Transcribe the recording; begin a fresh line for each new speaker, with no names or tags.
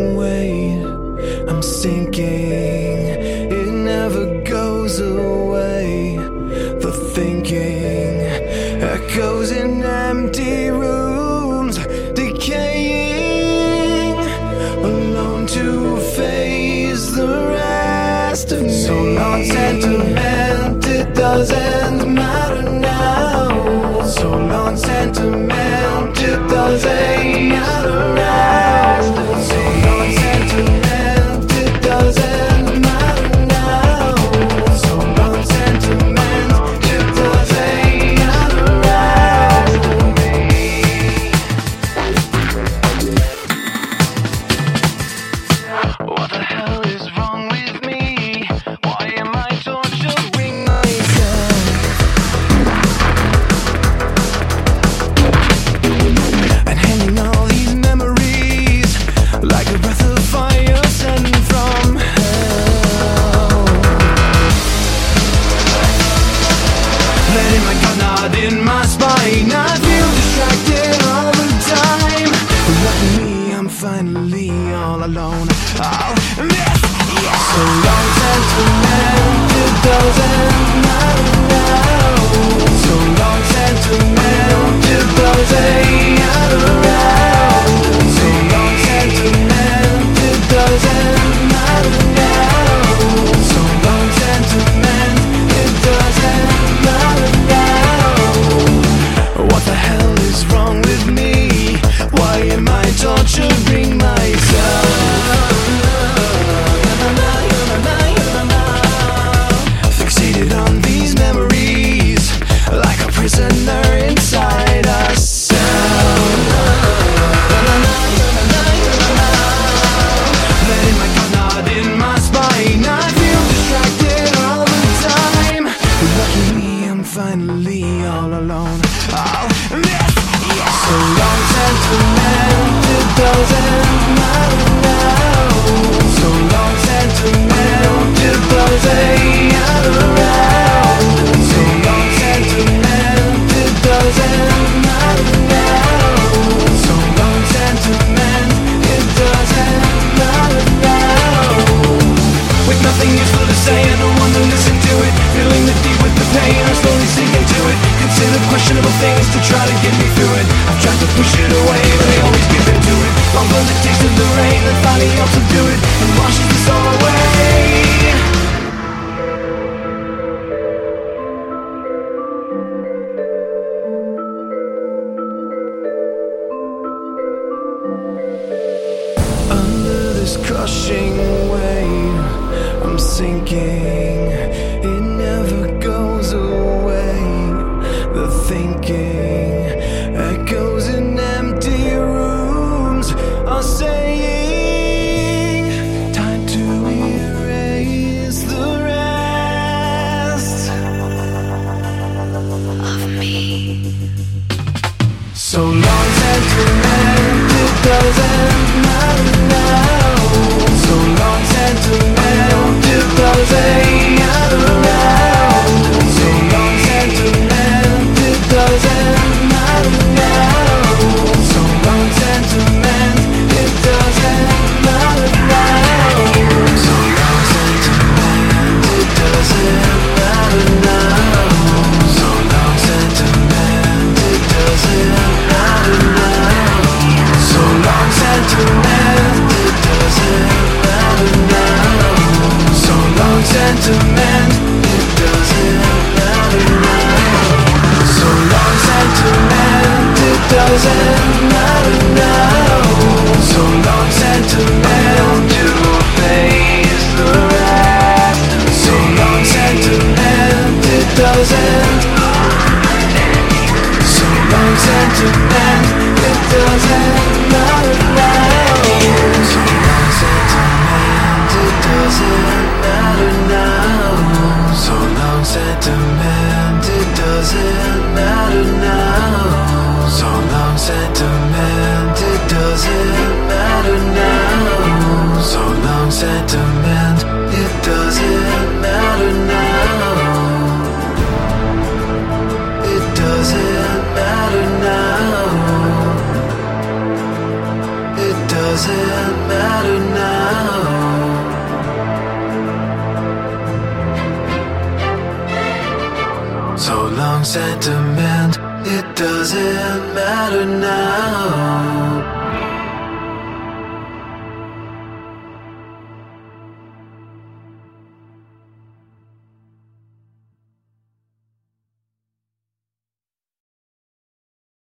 weight. I'm sinking, it never goes away. The thinking echoes in empty rooms, decaying, alone to face the rest of me. So long sentiment, it doesn't matter now. So long sentiment, it doesn't matter now. So long sentiment, it doesn't matter now. So long sentiment, it doesn't matter now. What the hell is wrong with me? Why am I torturing myself? And hanging all these memories like a breath of fire sent from hell. Letting my gut knot in my spine, I feel distracted all the time. Lucky me, I'm finally all alone. I'll miss you. So long sentiment, it doesn't matter now. So long sentiment, it doesn't matter now. So long sentiment, it doesn't matter now. So long sentiment, it doesn't matter now. What the hell is wrong with me? Why am I torturing myself? Fixated on these memories like a prisoner inside a cell. Letting my gut knot in my spine, I feel distracted all the time. Lucky me, I'm finally all alone. I'll miss you. So long sentiment, it doesn't matter now. So long sentiment, it doesn't matter now. So long sentiment, it doesn't matter now. So long sentiment, it doesn't matter now. With nothing useful to say, I don't want to listen to it. Feeling the deep with the pain, I'm slowly sinking to it. Consider questionable things to try to get me through it. I've tried to push it away, but I always give in to it. Long for the taste of the rain that finally helps subdue it and washes this all away. Under this crushing weight, I'm sinking, it never goes away. The thinking echoes in empty rooms are saying, time to erase the rest of me. So long sentiment, it doesn't matter now. So long sentiment, it doesn't matter now. So long sentiment, it doesn't matter now. So long sentiment, it doesn't matter now. So long sentiment, it doesn't matter now. So long sentiment, it doesn't matter now. So long sentiment, it doesn't matter now. So long sentiment, it doesn't matter now. So long sentiment, it doesn't matter now. So long sentiment, to face the rest. So long sentiment, it doesn't. So long sentiment, it doesn't matter now. So long sentiment, it doesn't matter now. So long sentiment, it doesn't matter now. So long sentiment, it doesn't matter now. So long sentiment, it doesn't matter now. It doesn't matter now. It doesn't matter sentiment, it doesn't matter now.